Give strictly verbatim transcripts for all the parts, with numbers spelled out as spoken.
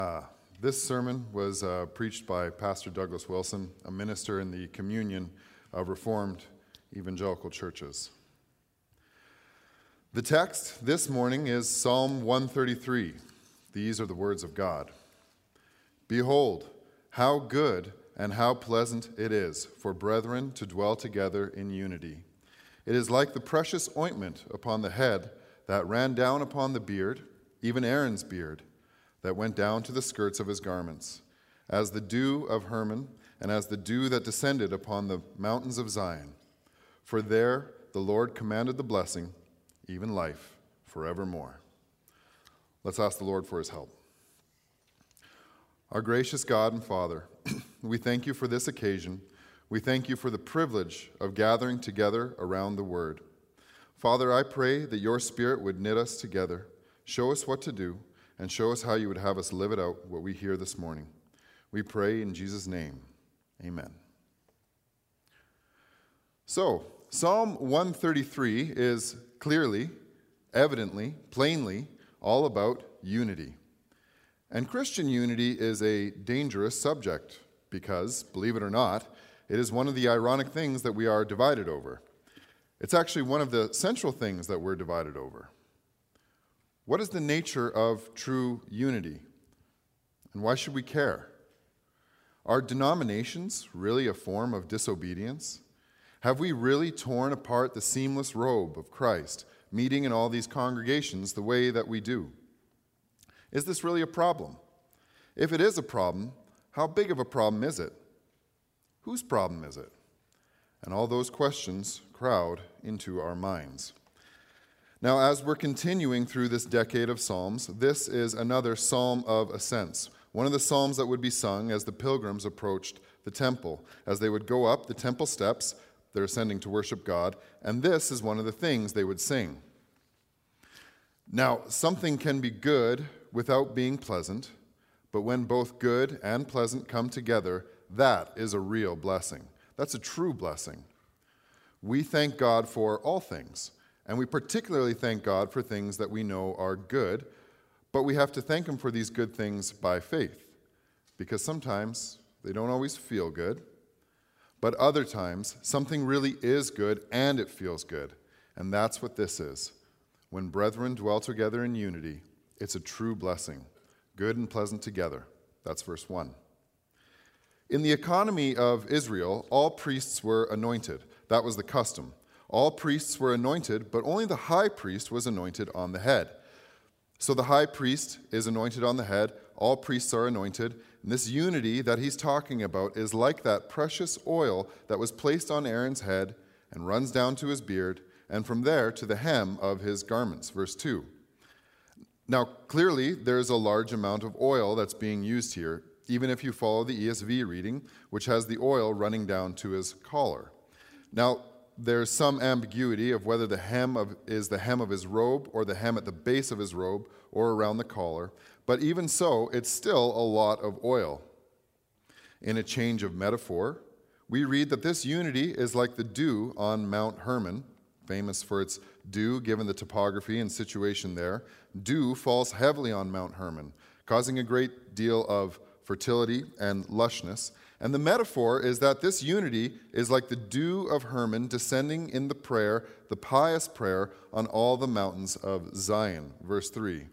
Uh, this sermon was uh, preached by Pastor Douglas Wilson, a minister in the Communion of Reformed Evangelical Churches. The text this morning is Psalm one thirty-three. These are the words of God. Behold, how good and how pleasant it is for brethren to dwell together in unity. It is like the precious ointment upon the head that ran down upon the beard, even Aaron's beard, that went down to the skirts of his garments, as the dew of Hermon, and as the dew that descended upon the mountains of Zion. For there the Lord commanded the blessing, even life, forevermore. Let's ask the Lord for his help. Our gracious God and Father, we thank you for this occasion. We thank you for the privilege of gathering together around the Word. Father, I pray that your Spirit would knit us together, show us what to do, and show us how you would have us live it out, what we hear this morning. We pray in Jesus' name. Amen. So, Psalm one thirty-three is clearly, evidently, plainly all about unity. And Christian unity is a dangerous subject because, believe it or not, it is one of the ironic things that we are divided over. It's actually one of the central things that we're divided over. What is the nature of true unity? And why should we care? Are denominations really a form of disobedience? Have we really torn apart the seamless robe of Christ, meeting in all these congregations the way that we do? Is this really a problem? If it is a problem, how big of a problem is it? Whose problem is it? And all those questions crowd into our minds. Now, as we're continuing through this decade of Psalms, this is another Psalm of Ascents, one of the Psalms that would be sung as the pilgrims approached the temple, as they would go up the temple steps, they're ascending to worship God, and this is one of the things they would sing. Now, something can be good without being pleasant, but when both good and pleasant come together, that is a real blessing. That's a true blessing. We thank God for all things. And we particularly thank God for things that we know are good, but we have to thank him for these good things by faith, because sometimes they don't always feel good, but other times something really is good and it feels good, and that's what this is. When brethren dwell together in unity, it's a true blessing, good and pleasant together. That's verse one. In the economy of Israel, all priests were anointed. That was the custom. All priests were anointed, but only the high priest was anointed on the head. So the high priest is anointed on the head, all priests are anointed, and this unity that he's talking about is like that precious oil that was placed on Aaron's head and runs down to his beard, and from there to the hem of his garments, verse two. Now, clearly, there's a large amount of oil that's being used here, even if you follow the E S V reading, which has the oil running down to his collar. Now, there's some ambiguity of whether the hem of, is the hem of his robe or the hem at the base of his robe or around the collar. But even so, it's still a lot of oil. In a change of metaphor, we read that this unity is like the dew on Mount Hermon, famous for its dew given the topography and situation there. Dew falls heavily on Mount Hermon, causing a great deal of fertility and lushness. And the metaphor is that this unity is like the dew of Hermon descending in the prayer, the pious prayer, on all the mountains of Zion. Verse three.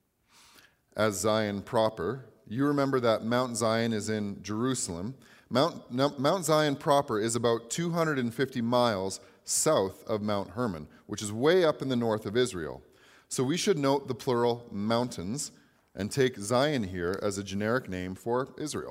As Zion proper, you remember that Mount Zion is in Jerusalem. Mount, Mount Zion proper is about two hundred fifty miles south of Mount Hermon, which is way up in the north of Israel. So we should note the plural mountains and take Zion here as a generic name for Israel.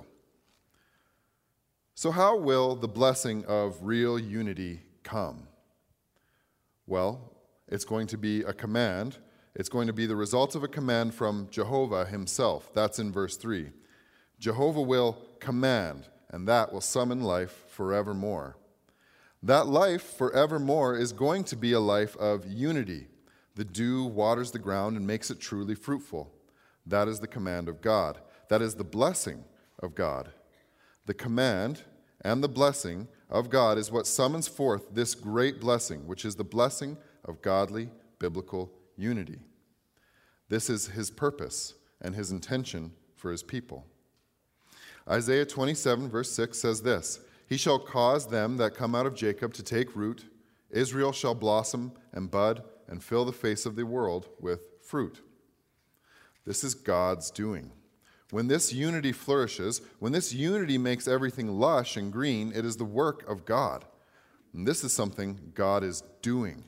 So how will the blessing of real unity come? Well, it's going to be a command. It's going to be the result of a command from Jehovah himself. That's in verse three. Jehovah will command, and that will summon life forevermore. That life forevermore is going to be a life of unity. The dew waters the ground and makes it truly fruitful. That is the command of God. That is the blessing of God. The command and the blessing of God is what summons forth this great blessing, which is the blessing of godly biblical unity. This is his purpose and his intention for his people. Isaiah twenty-seven, verse six says this, "He shall cause them that come out of Jacob to take root. Israel shall blossom and bud and fill the face of the world with fruit." This is God's doing. When this unity flourishes, when this unity makes everything lush and green, it is the work of God. And this is something God is doing.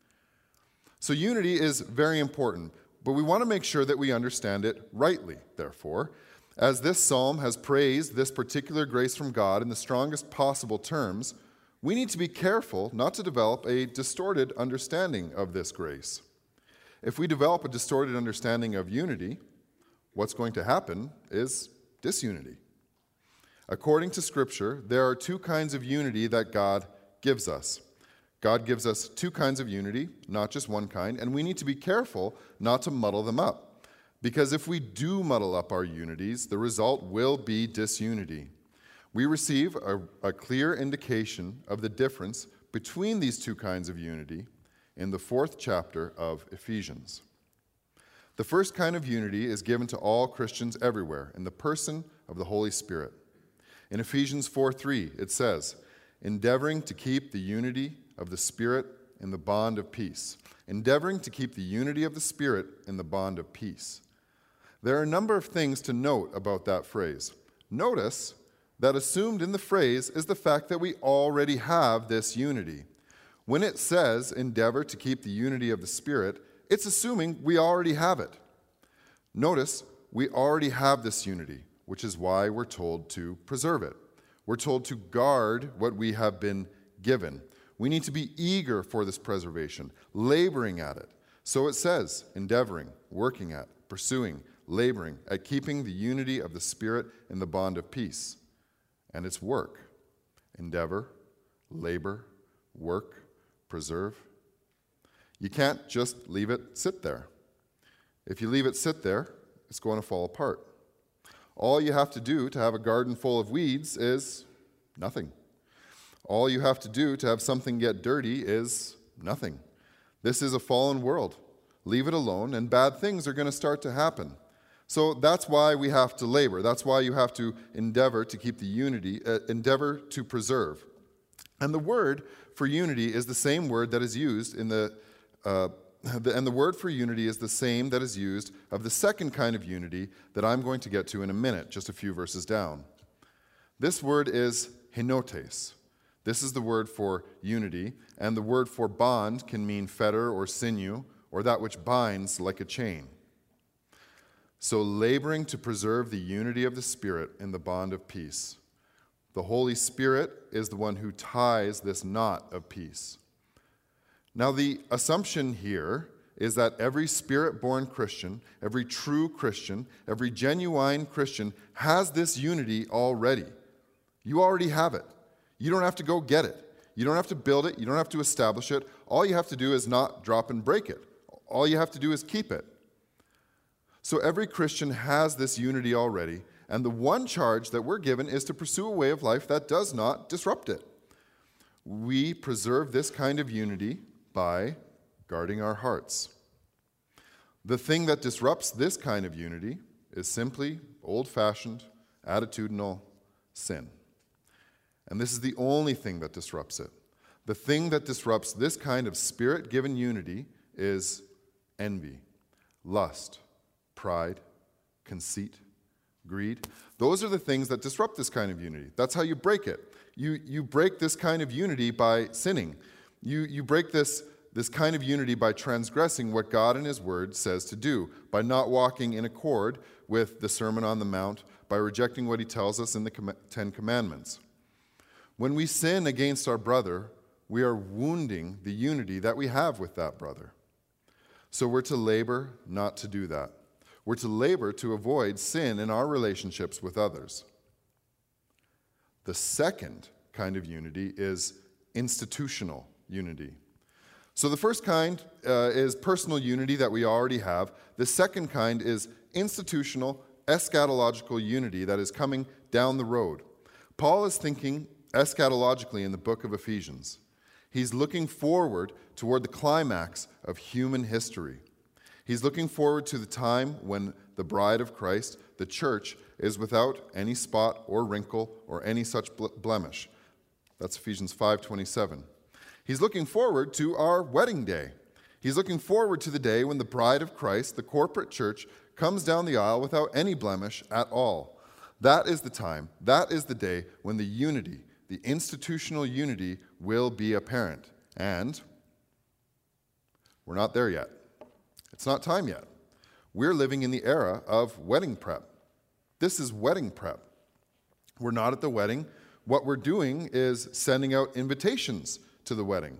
So unity is very important, but we want to make sure that we understand it rightly, therefore. As this psalm has praised this particular grace from God in the strongest possible terms, we need to be careful not to develop a distorted understanding of this grace. If we develop a distorted understanding of unity, what's going to happen is disunity. According to Scripture, there are two kinds of unity that God gives us. God gives us two kinds of unity, not just one kind, and we need to be careful not to muddle them up. Because if we do muddle up our unities, the result will be disunity. We receive a, a clear indication of the difference between these two kinds of unity in the fourth chapter of Ephesians. The first kind of unity is given to all Christians everywhere in the person of the Holy Spirit. In Ephesians four three, it says, "Endeavoring to keep the unity of the Spirit in the bond of peace." Endeavoring to keep the unity of the Spirit in the bond of peace. There are a number of things to note about that phrase. Notice that assumed in the phrase is the fact that we already have this unity. When it says, "endeavor to keep the unity of the Spirit," it's assuming we already have it. Notice, we already have this unity, which is why we're told to preserve it. We're told to guard what we have been given. We need to be eager for this preservation, laboring at it. So it says, endeavoring, working at, pursuing, laboring at keeping the unity of the Spirit in the bond of peace. And it's work. Endeavor, labor, work, preserve. You can't just leave it sit there. If you leave it sit there, it's going to fall apart. All you have to do to have a garden full of weeds is nothing. All you have to do to have something get dirty is nothing. This is a fallen world. Leave it alone, and bad things are going to start to happen. So that's why we have to labor. That's why you have to endeavor to keep the unity, uh, endeavor to preserve. And the word for unity is the same word that is used in the Uh, the, and the word for unity is the same that is used of the second kind of unity that I'm going to get to in a minute, just a few verses down. This word is henotes. This is the word for unity, and the word for bond can mean fetter or sinew, or that which binds like a chain. So laboring to preserve the unity of the Spirit in the bond of peace. The Holy Spirit is the one who ties this knot of peace. Now, the assumption here is that every Spirit-born Christian, every true Christian, every genuine Christian has this unity already. You already have it. You don't have to go get it. You don't have to build it. You don't have to establish it. All you have to do is not drop and break it. All you have to do is keep it. So every Christian has this unity already, and the one charge that we're given is to pursue a way of life that does not disrupt it. We preserve this kind of unity by guarding our hearts. The thing that disrupts this kind of unity is simply old-fashioned, attitudinal sin. And this is the only thing that disrupts it. The thing that disrupts this kind of Spirit-given unity is envy, lust, pride, conceit, greed. Those are the things that disrupt this kind of unity. That's how you break it. You, you break this kind of unity by sinning. You, you break this, this kind of unity by transgressing what God in His Word says to do, by not walking in accord with the Sermon on the Mount, by rejecting what He tells us in the Com- Ten Commandments. When we sin against our brother, we are wounding the unity that we have with that brother. So we're to labor not to do that. We're to labor to avoid sin in our relationships with others. The second kind of unity is institutional unity. So the first kind uh, is personal unity that we already have. The second kind is institutional, eschatological unity that is coming down the road. Paul is thinking eschatologically in the book of Ephesians. He's looking forward toward the climax of human history. He's looking forward to the time when the bride of Christ, the church, is without any spot or wrinkle or any such blemish. That's Ephesians five twenty-seven. He's looking forward to our wedding day. He's looking forward to the day when the bride of Christ, the corporate church, comes down the aisle without any blemish at all. That is the time, that is the day when the unity, the institutional unity, will be apparent. And we're not there yet. It's not time yet. We're living in the era of wedding prep. This is wedding prep. We're not at the wedding. What we're doing is sending out invitations to the wedding.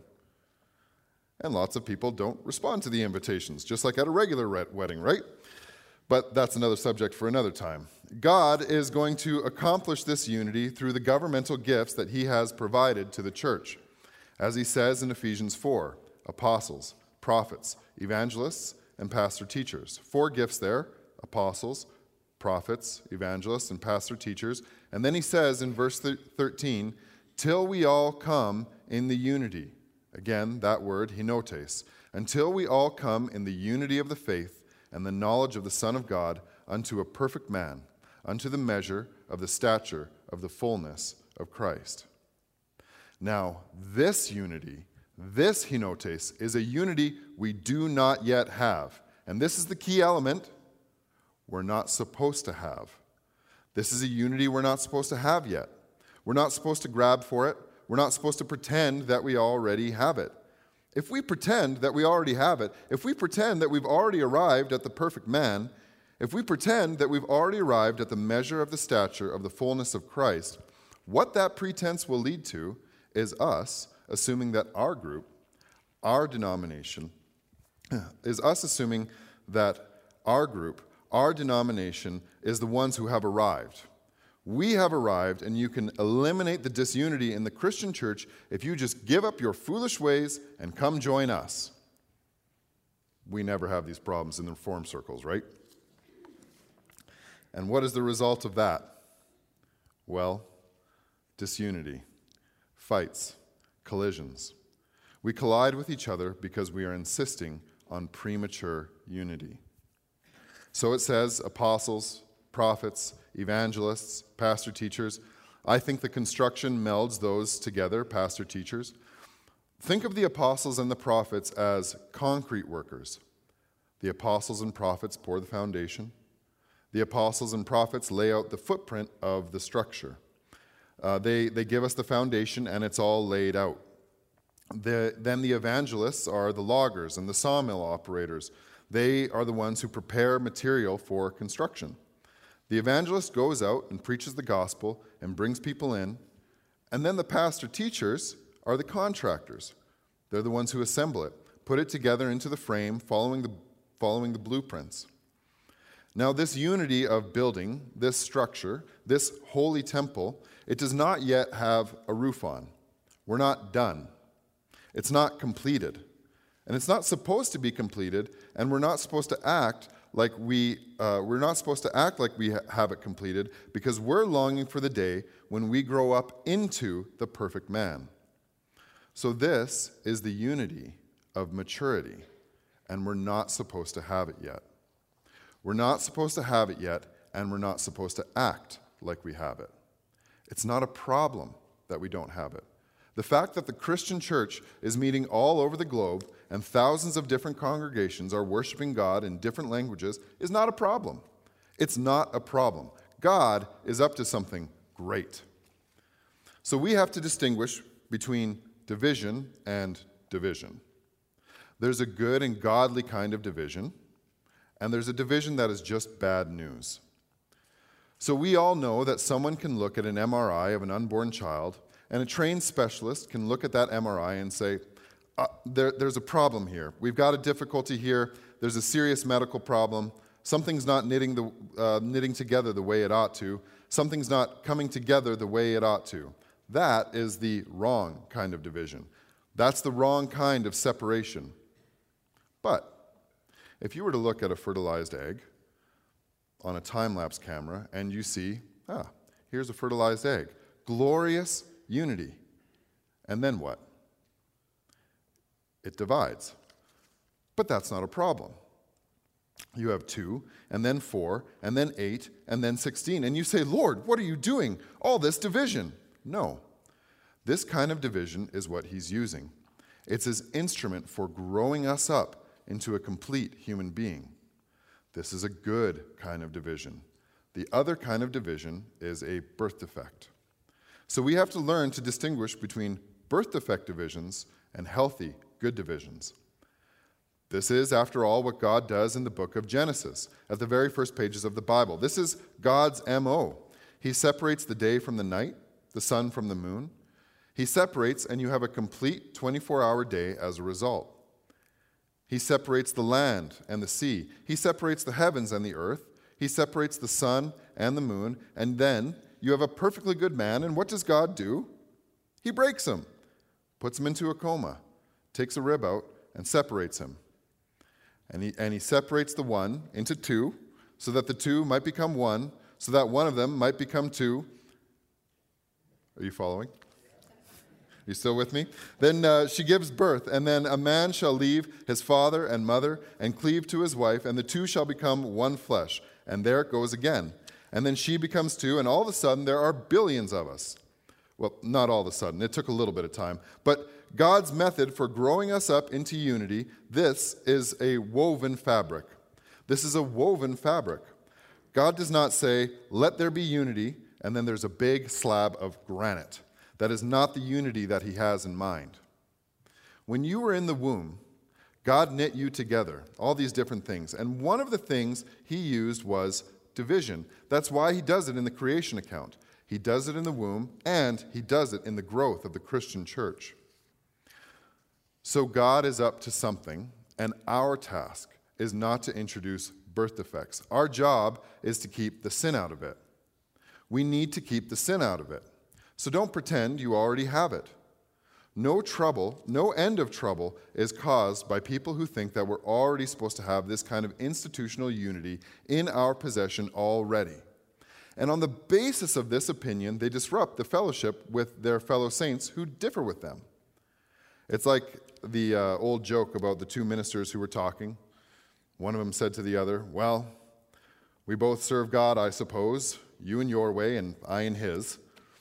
And lots of people don't respond to the invitations, just like at a regular wedding, right? But that's another subject for another time. God is going to accomplish this unity through the governmental gifts that he has provided to the church. As he says in Ephesians four, apostles, prophets, evangelists, and pastor teachers. Four gifts there, apostles, prophets, evangelists, and pastor teachers. And then he says in verse thirteen, till we all come in the unity. Again, that word, henotes. Until we all come in the unity of the faith and the knowledge of the Son of God unto a perfect man, unto the measure of the stature of the fullness of Christ. Now, this unity, this henotes, is a unity we do not yet have. And this is the key element we're not supposed to have. This is a unity we're not supposed to have yet. We're not supposed to grab for it. We're not supposed to pretend that we already have it. If we pretend that we already have it, if we pretend that we've already arrived at the perfect man, if we pretend that we've already arrived at the measure of the stature of the fullness of Christ, what that pretense will lead to is us assuming that our group, our denomination, is us assuming that our group, our denomination, is the ones who have arrived. We have arrived, and you can eliminate the disunity in the Christian church if you just give up your foolish ways and come join us. We never have these problems in the Reform circles, right? And what is the result of that? Well, disunity, fights, collisions. We collide with each other because we are insisting on premature unity. So it says apostles, prophets, evangelists, pastor teachers. I think the construction melds those together, pastor teachers. Think of the apostles and the prophets as concrete workers. The apostles and prophets pour the foundation. The apostles and prophets lay out the footprint of the structure. Uh, they, they give us the foundation, and it's all laid out. The, then the evangelists are the loggers and the sawmill operators. They are the ones who prepare material for construction. The evangelist goes out and preaches the gospel and brings people in, and then the pastor teachers are the contractors. They're the ones who assemble it, put it together into the frame, following the, following the blueprints. Now, this unity of building, this structure, this holy temple, it does not yet have a roof on. We're not done. It's not completed. And it's not supposed to be completed, and we're not supposed to act like we, uh, we're not supposed to act like we ha- have it completed, because we're longing for the day when we grow up into the perfect man. So this is the unity of maturity, and we're not supposed to have it yet. We're not supposed to have it yet, and we're not supposed to act like we have it. It's not a problem that we don't have it. The fact that the Christian church is meeting all over the globe and thousands of different congregations are worshiping God in different languages is not a problem. It's not a problem. God is up to something great. So we have to distinguish between division and division. There's a good and godly kind of division, and there's a division that is just bad news. So we all know that someone can look at an M R I of an unborn child, and a trained specialist can look at that M R I and say, uh, there, there's a problem here. We've got a difficulty here. There's a serious medical problem. Something's not knitting, the, uh, knitting together the way it ought to. Something's not coming together the way it ought to. That is the wrong kind of division. That's the wrong kind of separation. But if you were to look at a fertilized egg on a time-lapse camera and you see, ah, here's a fertilized egg. Glorious unity. And then what? It divides. But that's not a problem, You have two, and then four, and then eight, and then sixteen. And you say, Lord, what are you doing? All this division. No. This kind of division is what he's using. It's his instrument for growing us up into a complete human being. This is a good kind of division. The other kind of division is a birth defect. So we have to learn to distinguish between birth defect divisions and healthy, good divisions. This is, after all, what God does in the book of Genesis, at the very first pages of the Bible. This is God's M O. He separates the day from the night, the sun from the moon. He separates, and you have a complete twenty-four hour day as a result. He separates the land and the sea. He separates the heavens and the earth. He separates the sun and the moon. And then you have a perfectly good man, and what does God do? He breaks him, puts him into a coma, takes a rib out, and separates him. And he, and he separates the one into two, so that the two might become one, so that one of them might become two. Are you following? Are you still with me? Then uh, she gives birth, and then a man shall leave his father and mother and cleave to his wife, and the two shall become one flesh. And there it goes again. And then she becomes two, and all of a sudden there are billions of us. Well, not all of a sudden. It took a little bit of time. But God's method for growing us up into unity, this is a woven fabric. This is a woven fabric. God does not say, let there be unity, and then there's a big slab of granite. That is not the unity that he has in mind. When you were in the womb, God knit you together, all these different things. And one of the things he used was division. That's why he does it in the creation account. He does it in the womb, and he does it in the growth of the Christian church. So God is up to something, and our task is not to introduce birth defects. Our job is to keep the sin out of it. We need to keep the sin out of it. So don't pretend you already have it. No trouble, no end of trouble is caused by people who think that we're already supposed to have this kind of institutional unity in our possession already. And on the basis of this opinion, they disrupt the fellowship with their fellow saints who differ with them. It's like the uh, old joke about the two ministers who were talking. One of them said to the other, well, we both serve God, I suppose, you in your way and I in his.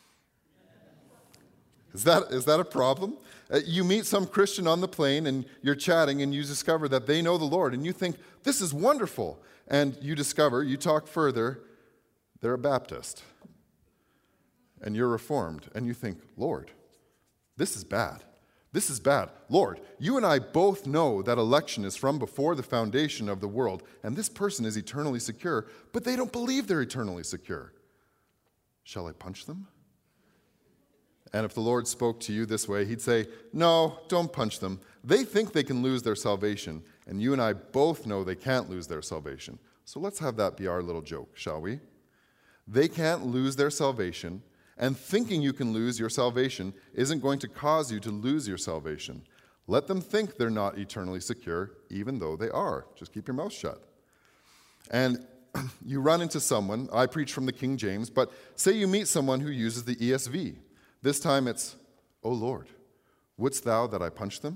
Is that, is that a problem? Uh, you meet some Christian on the plane and you're chatting and you discover that they know the Lord and you think, this is wonderful. And you discover, you talk further, they're a Baptist. And you're Reformed. And you think, Lord, this is bad. This is bad. Lord, you and I both know that election is from before the foundation of the world, and this person is eternally secure, but they don't believe they're eternally secure. Shall I punch them? And if the Lord spoke to you this way, he'd say, no, don't punch them. They think they can lose their salvation, and you and I both know they can't lose their salvation. So let's have that be our little joke, shall we? They can't lose their salvation, and thinking you can lose your salvation isn't going to cause you to lose your salvation. Let them think they're not eternally secure, even though they are. Just keep your mouth shut. And you run into someone, I preach from the King James, but say you meet someone who uses the E S V. This time it's, O Lord, wouldst thou that I punch them?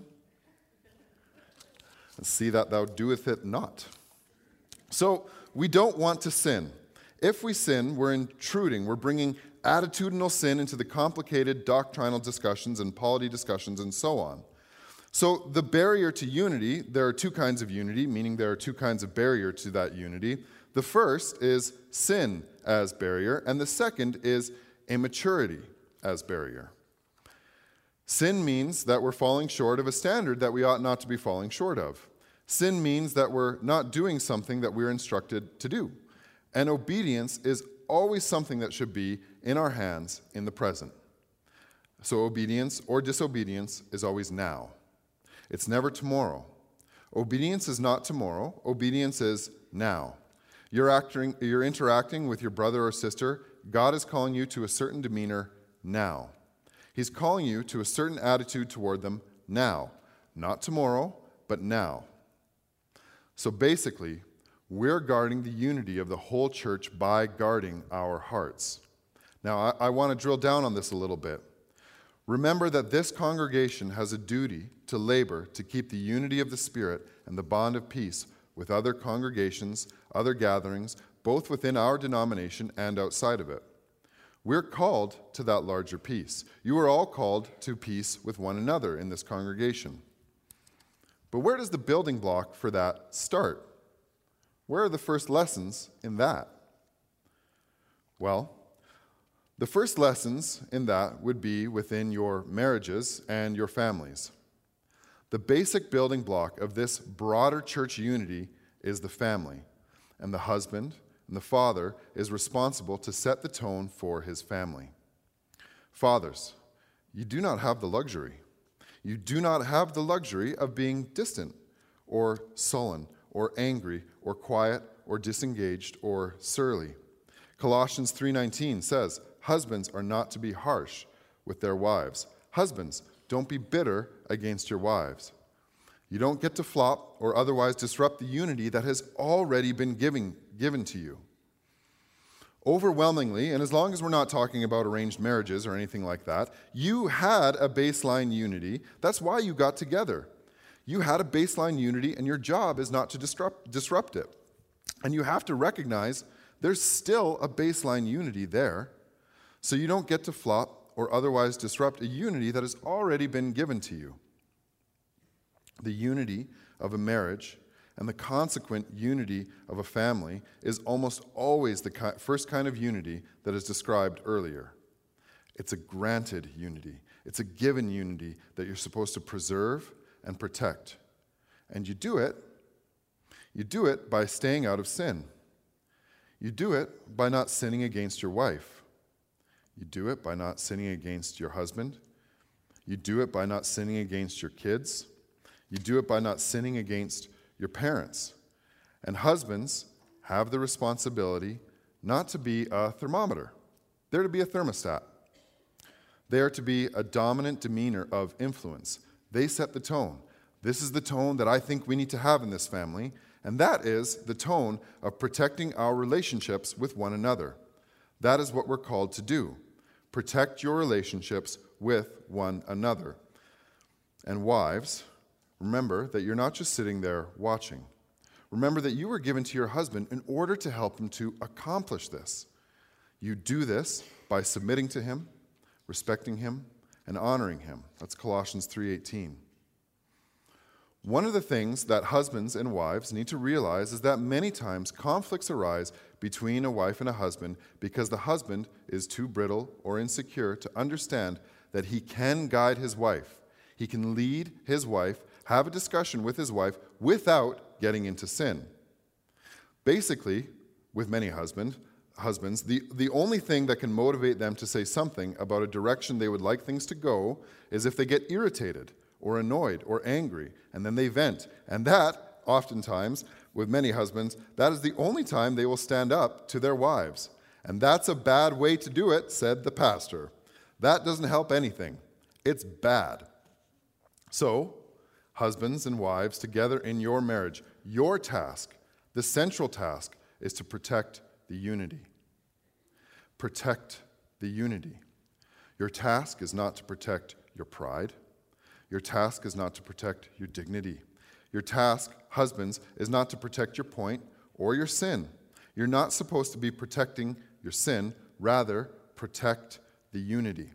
And see that thou doeth it not. So we don't want to sin. If we sin, we're intruding. We're bringing attitudinal sin into the complicated doctrinal discussions and polity discussions and so on. So the barrier to unity, there are two kinds of unity, meaning there are two kinds of barrier to that unity. The first is sin as barrier, and the second is immaturity as barrier. Sin means that we're falling short of a standard that we ought not to be falling short of. Sin means that we're not doing something that we're instructed to do. And obedience is always something that should be in our hands in the present. So obedience or disobedience is always now. It's never tomorrow. Obedience is not tomorrow. Obedience is now. You're, acting, you're interacting with your brother or sister. God is calling you to a certain demeanor now. He's calling you to a certain attitude toward them now. Not tomorrow, but now. So basically, we're guarding the unity of the whole church by guarding our hearts. Now, I, I want to drill down on this a little bit. Remember that this congregation has a duty to labor to keep the unity of the Spirit and the bond of peace with other congregations, other gatherings, both within our denomination and outside of it. We're called to that larger peace. You are all called to peace with one another in this congregation. But where does the building block for that start? Where are the first lessons in that? Well, the first lessons in that would be within your marriages and your families. The basic building block of this broader church unity is the family, and the husband and the father is responsible to set the tone for his family. Fathers, you do not have the luxury. You do not have the luxury of being distant or sullen or angry or quiet or disengaged or surly. Colossians three nineteen says, husbands are not to be harsh with their wives. Husbands, don't be bitter against your wives. You don't get to flop or otherwise disrupt the unity that has already been given, given to you. Overwhelmingly, and as long as we're not talking about arranged marriages or anything like that, you had a baseline unity. That's why you got together. You had a baseline unity, and your job is not to disrupt, disrupt it. And you have to recognize there's still a baseline unity there, so you don't get to flop or otherwise disrupt a unity that has already been given to you. The unity of a marriage and the consequent unity of a family is almost always the ki- first kind of unity that is described earlier. It's a granted unity. It's a given unity that you're supposed to preserve and protect. And you do it, you do it by staying out of sin. You do it by not sinning against your wife. You do it by not sinning against your husband. You do it by not sinning against your kids. You do it by not sinning against your parents. And husbands have the responsibility not to be a thermometer. They're to be a thermostat. They are to be a dominant demeanor of influence. They set the tone. This is the tone that I think we need to have in this family, and that is the tone of protecting our relationships with one another. That is what we're called to do. Protect your relationships with one another. And wives, remember that you're not just sitting there watching. Remember that you were given to your husband in order to help him to accomplish this. You do this by submitting to him, respecting him, and honoring him. That's Colossians three eighteen. One of the things that husbands and wives need to realize is that many times conflicts arise between a wife and a husband because the husband is too brittle or insecure to understand that he can guide his wife. He can lead his wife, have a discussion with his wife without getting into sin. Basically, with many husband, husbands, the, the only thing that can motivate them to say something about a direction they would like things to go is if they get irritated or annoyed or angry, and then they vent. And that, oftentimes, with many husbands, that is the only time they will stand up to their wives. And that's a bad way to do it, said the pastor. That doesn't help anything. It's bad. So, husbands and wives together in your marriage, your task, the central task, is to protect the unity. Protect the unity. Your task is not to protect your pride. Your task is not to protect your dignity. Your task, husbands, is not to protect your point or your sin. You're not supposed to be protecting your sin. Rather, protect the unity.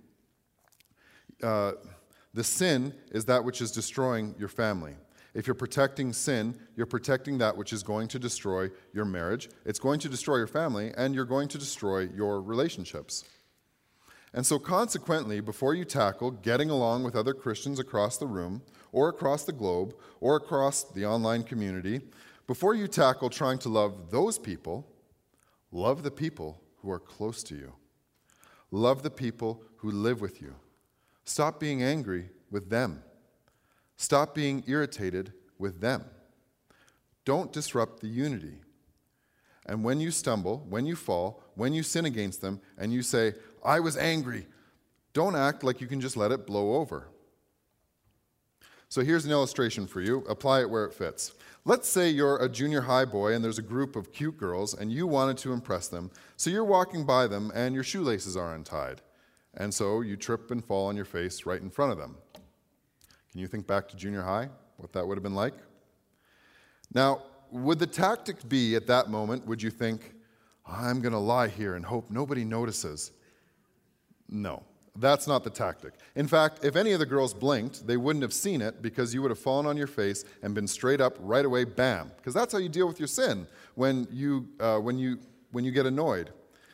Uh, the sin is that which is destroying your family. If you're protecting sin, you're protecting that which is going to destroy your marriage. It's going to destroy your family, and you're going to destroy your relationships. And so consequently, before you tackle getting along with other Christians across the room, or across the globe, or across the online community, before you tackle trying to love those people, love the people who are close to you. Love the people who live with you. Stop being angry with them. Stop being irritated with them. Don't disrupt the unity. And when you stumble, when you fall, when you sin against them, and you say, I was angry, don't act like you can just let it blow over. So here's an illustration for you. Apply it where it fits. Let's say you're a junior high boy and there's a group of cute girls and you wanted to impress them. So you're walking by them and your shoelaces are untied. And so you trip and fall on your face right in front of them. Can you think back to junior high, what that would have been like? Now, would the tactic be at that moment, would you think, I'm going to lie here and hope nobody notices? No, that's not the tactic. In fact, if any of the girls blinked, they wouldn't have seen it because you would have fallen on your face and been straight up right away, bam. Because that's how you deal with your sin when you, uh, when you, when you get annoyed.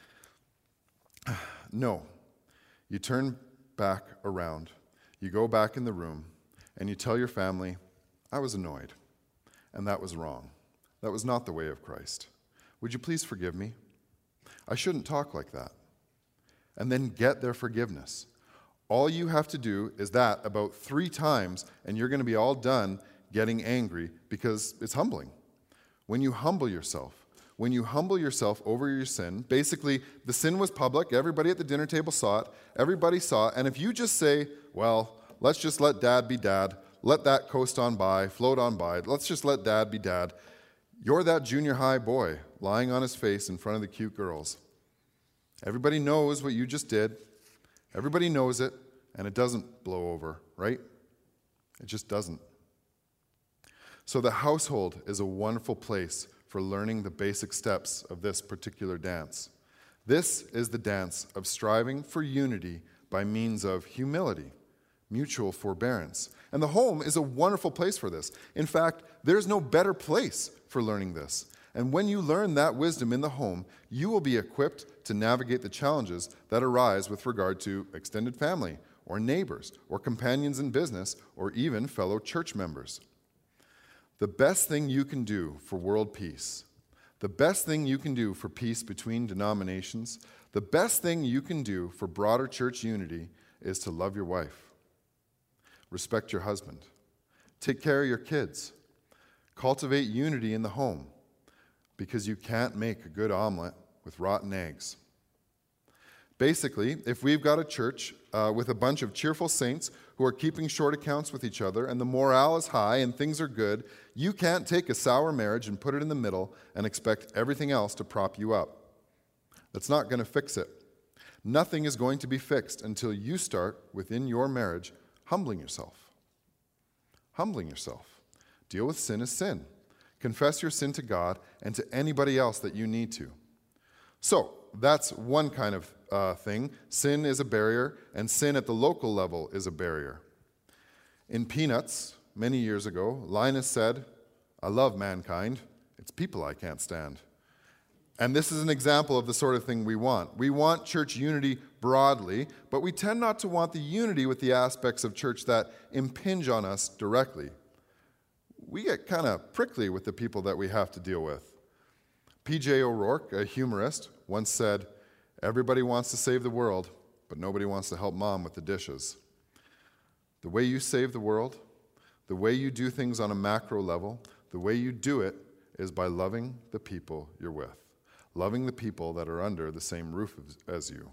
No, you turn back around, you go back in the room, and you tell your family, I was annoyed, and that was wrong. That was not the way of Christ. Would you please forgive me? I shouldn't talk like that. And then get their forgiveness. All you have to do is that about three times, and you're going to be all done getting angry because it's humbling. When you humble yourself, when you humble yourself over your sin, basically the sin was public, everybody at the dinner table saw it, everybody saw it, and if you just say, well, let's just let dad be dad, let that coast on by, float on by, let's just let dad be dad, you're that junior high boy lying on his face in front of the cute girls. Everybody knows what you just did. Everybody knows it, and it doesn't blow over, right? It just doesn't. So the household is a wonderful place for learning the basic steps of this particular dance. This is the dance of striving for unity by means of humility, mutual forbearance. And the home is a wonderful place for this. In fact, there's no better place for learning this. And when you learn that wisdom in the home, you will be equipped to navigate the challenges that arise with regard to extended family, or neighbors, or companions in business, or even fellow church members. The best thing you can do for world peace, the best thing you can do for peace between denominations, the best thing you can do for broader church unity is to love your wife. Respect your husband. Take care of your kids. Cultivate unity in the home, because you can't make a good omelet with rotten eggs. Basically, if we've got a church uh, with a bunch of cheerful saints who are keeping short accounts with each other and the morale is high and things are good, you can't take a sour marriage and put it in the middle and expect everything else to prop you up. That's not going to fix it. Nothing is going to be fixed until you start within your marriage humbling yourself. Humbling yourself. Deal with sin as sin. Confess your sin to God and to anybody else that you need to. So, that's one kind of uh, thing. Sin is a barrier, and sin at the local level is a barrier. In Peanuts, many years ago, Linus said, I love mankind. It's people I can't stand. And this is an example of the sort of thing we want. We want church unity broadly, but we tend not to want the unity with the aspects of church that impinge on us directly. We get kind of prickly with the people that we have to deal with. P J O'Rourke, a humorist, once said, everybody wants to save the world, but nobody wants to help mom with the dishes. The way you save the world, the way you do things on a macro level, the way you do it is by loving the people you're with, loving the people that are under the same roof as you.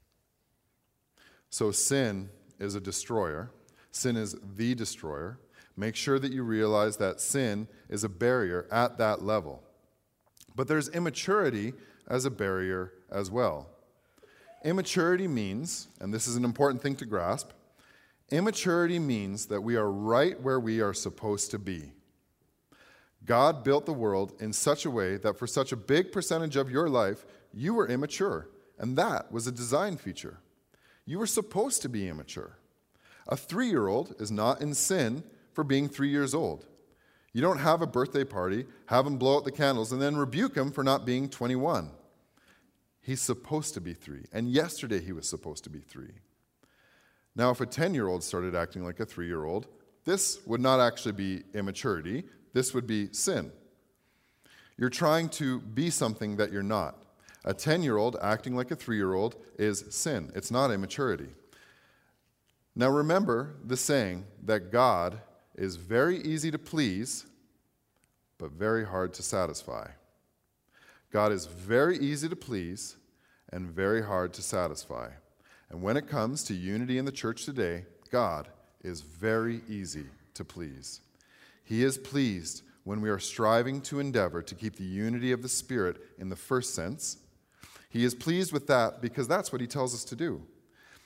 So sin is a destroyer. Sin is the destroyer. Make sure that you realize that sin is a barrier at that level. But there's immaturity as a barrier as well. Immaturity means, and this is an important thing to grasp, immaturity means that we are right where we are supposed to be. God built the world in such a way that for such a big percentage of your life, you were immature, and that was a design feature. You were supposed to be immature. A three-year-old is not in sin for being three years old. You don't have a birthday party, have him blow out the candles, and then rebuke him for not being twenty-one. He's supposed to be three, and yesterday he was supposed to be three. Now, if a ten-year-old started acting like a three-year-old, this would not actually be immaturity. This would be sin. You're trying to be something that you're not. A ten-year-old acting like a three-year-old is sin. It's not immaturity. Now remember the saying that God is very easy to please, but very hard to satisfy. God is very easy to please and very hard to satisfy. And when it comes to unity in the church today, God is very easy to please. He is pleased when we are striving to endeavor to keep the unity of the Spirit in the first sense. He is pleased with that because that's what he tells us to do.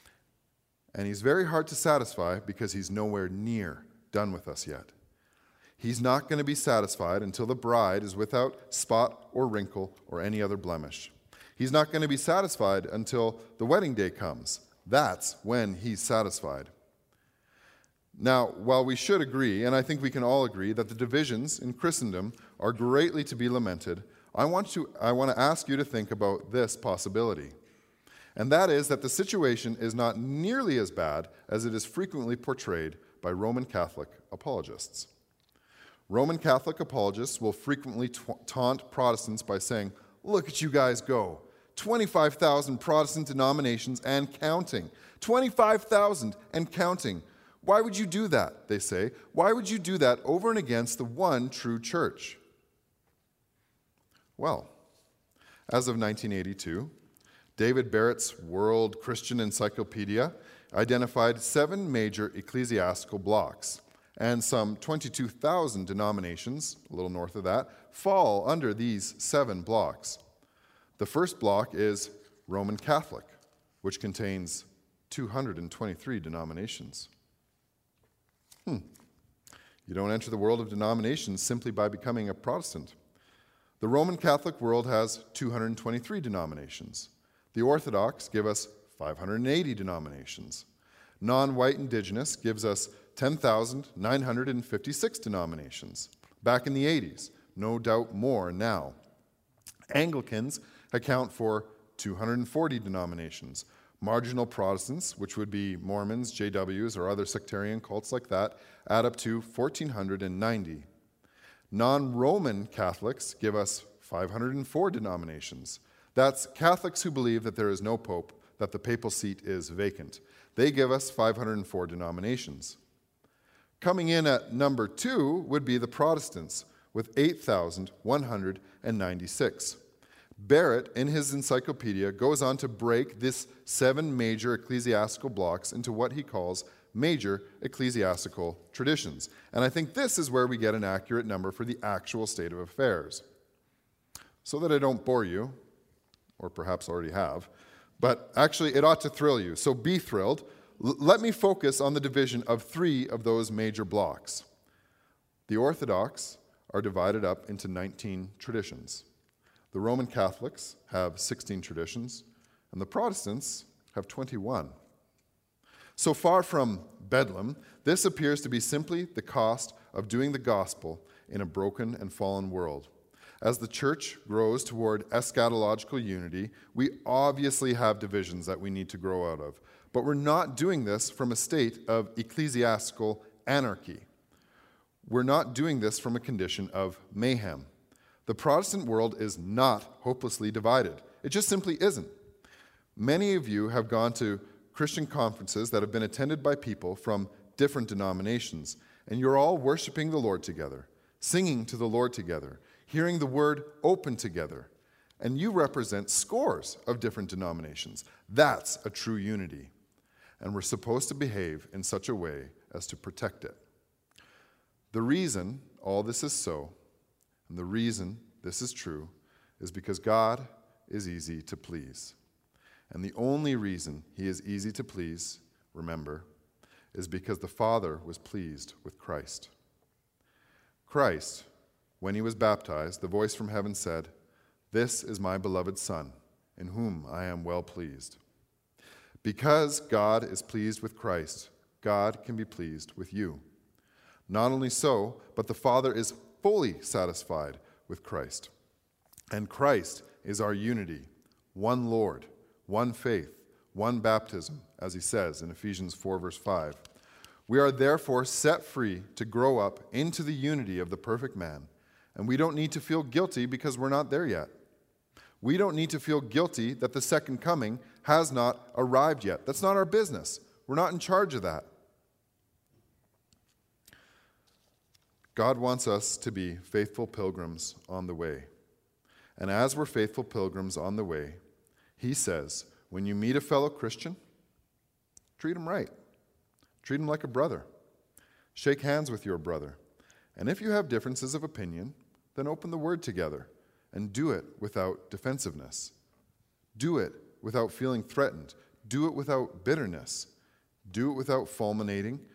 And he's very hard to satisfy because he's nowhere near done with us yet. He's not going to be satisfied until the bride is without spot or wrinkle or any other blemish. He's not going to be satisfied until the wedding day comes. That's when he's satisfied. Now, while we should agree, and I think we can all agree, that the divisions in Christendom are greatly to be lamented, I want to, I want to ask you to think about this possibility. And that is that the situation is not nearly as bad as it is frequently portrayed by Roman Catholic apologists. Roman Catholic apologists will frequently taunt Protestants by saying, "Look at you guys go. twenty-five thousand Protestant denominations and counting. twenty-five thousand and counting. Why would you do that?" they say. "Why would you do that over and against the one true church?" Well, as of nineteen eighty-two, David Barrett's World Christian Encyclopedia identified seven major ecclesiastical blocks, and some twenty-two thousand denominations, a little north of that, fall under these seven blocks. The first block is Roman Catholic, which contains two hundred twenty-three denominations. Hmm. You don't enter the world of denominations simply by becoming a Protestant. The Roman Catholic world has two hundred twenty-three denominations. The Orthodox give us five hundred eighty denominations. Non-white indigenous gives us ten thousand nine hundred fifty-six denominations. Back in the eighties, no doubt more now. Anglicans account for two hundred forty denominations. Marginal Protestants, which would be Mormons, J Ws, or other sectarian cults like that, add up to one thousand four hundred ninety. Non-Roman Catholics give us five hundred four denominations. That's Catholics who believe that there is no pope, that the papal seat is vacant. They give us five hundred four denominations. Coming in at number two would be the Protestants, with eight thousand one hundred ninety-six. Barrett, in his encyclopedia, goes on to break this seven major ecclesiastical blocks into what he calls major ecclesiastical traditions. And I think this is where we get an accurate number for the actual state of affairs. So that I don't bore you, or perhaps already have, but actually it ought to thrill you, so be thrilled. L- let me focus on the division of three of those major blocks. The Orthodox are divided up into nineteen traditions. The Roman Catholics have sixteen traditions, and the Protestants have twenty-one. So far from Bedlam, this appears to be simply the cost of doing the gospel in a broken and fallen world. As the church grows toward eschatological unity, we obviously have divisions that we need to grow out of. But we're not doing this from a state of ecclesiastical anarchy. We're not doing this from a condition of mayhem. The Protestant world is not hopelessly divided. It just simply isn't. Many of you have gone to Christian conferences that have been attended by people from different denominations, and you're all worshiping the Lord together, singing to the Lord together, hearing the word open together, and you represent scores of different denominations. That's a true unity, and we're supposed to behave in such a way as to protect it. The reason all this is so, and the reason this is true, is because God is easy to please. And the only reason he is easy to please, remember, is because the Father was pleased with Christ. Christ, when he was baptized, the voice from heaven said, "This is my beloved Son, in whom I am well pleased." Because God is pleased with Christ, God can be pleased with you. Not only so, but the Father is fully satisfied with Christ. And Christ is our unity, one Lord, one faith, one baptism, as he says in Ephesians four, verse five. We are therefore set free to grow up into the unity of the perfect man, and we don't need to feel guilty because we're not there yet. We don't need to feel guilty that the second coming has not arrived yet. That's not our business. We're not in charge of that. God wants us to be faithful pilgrims on the way. And as we're faithful pilgrims on the way, he says, when you meet a fellow Christian, treat him right. Treat him like a brother. Shake hands with your brother. And if you have differences of opinion, then open the word together and do it without defensiveness. Do it without feeling threatened. Do it without bitterness. Do it without fulminating.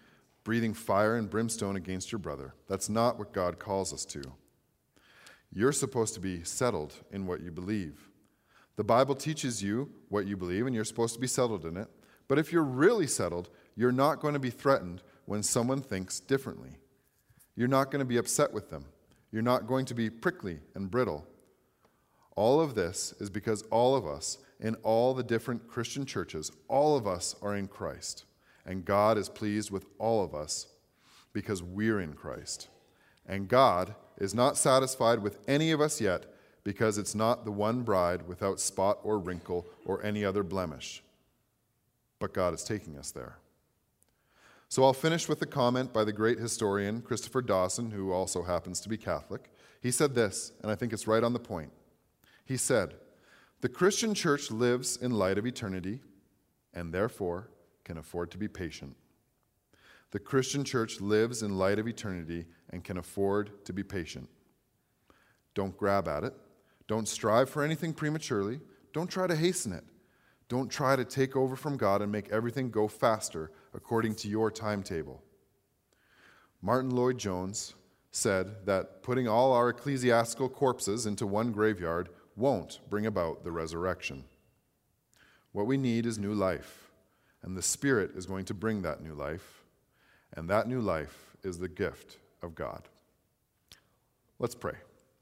breathing fire and brimstone against your brother. That's not what God calls us to. You're supposed to be settled in what you believe. The Bible teaches you what you believe, and you're supposed to be settled in it. But if you're really settled, you're not going to be threatened when someone thinks differently. You're not going to be upset with them. You're not going to be prickly and brittle. All of this is because all of us, in all the different Christian churches, all of us are in Christ. And God is pleased with all of us because we're in Christ. And God is not satisfied with any of us yet because it's not the one bride without spot or wrinkle or any other blemish. But God is taking us there. So I'll finish with a comment by the great historian Christopher Dawson, who also happens to be Catholic. He said this, and I think it's right on the point. He said, "The Christian church lives in light of eternity and therefore can afford to be patient." The Christian church lives in light of eternity and can afford to be patient. Don't grab at it. Don't strive for anything prematurely. Don't try to hasten it. Don't try to take over from God and make everything go faster according to your timetable. Martin Lloyd-Jones said that putting all our ecclesiastical corpses into one graveyard won't bring about the resurrection. What we need is new life, and the Spirit is going to bring that new life, and that new life is the gift of God. Let's pray.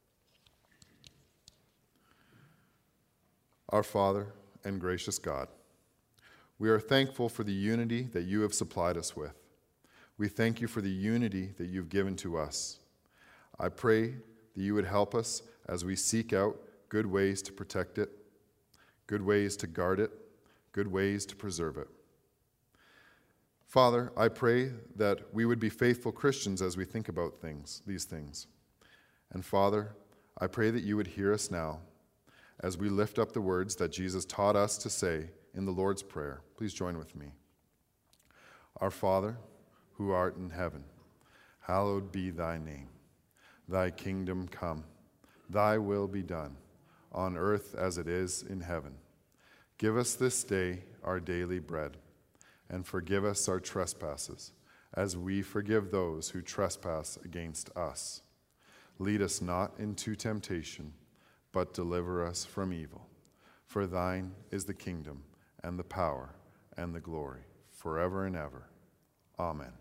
Our Father and gracious God, we are thankful for the unity that you have supplied us with. We thank you for the unity that you've given to us. I pray that you would help us as we seek out good ways to protect it, good ways to guard it, good ways to preserve it. Father, I pray that we would be faithful Christians as we think about things, these things. And Father, I pray that you would hear us now as we lift up the words that Jesus taught us to say in the Lord's Prayer. Please join with me. Our Father, who art in heaven, hallowed be thy name. Thy kingdom come, thy will be done, on earth as it is in heaven. Give us this day our daily bread, and forgive us our trespasses, as we forgive those who trespass against us. Lead us not into temptation, but deliver us from evil. For thine is the kingdom, and the power, and the glory, forever and ever. Amen.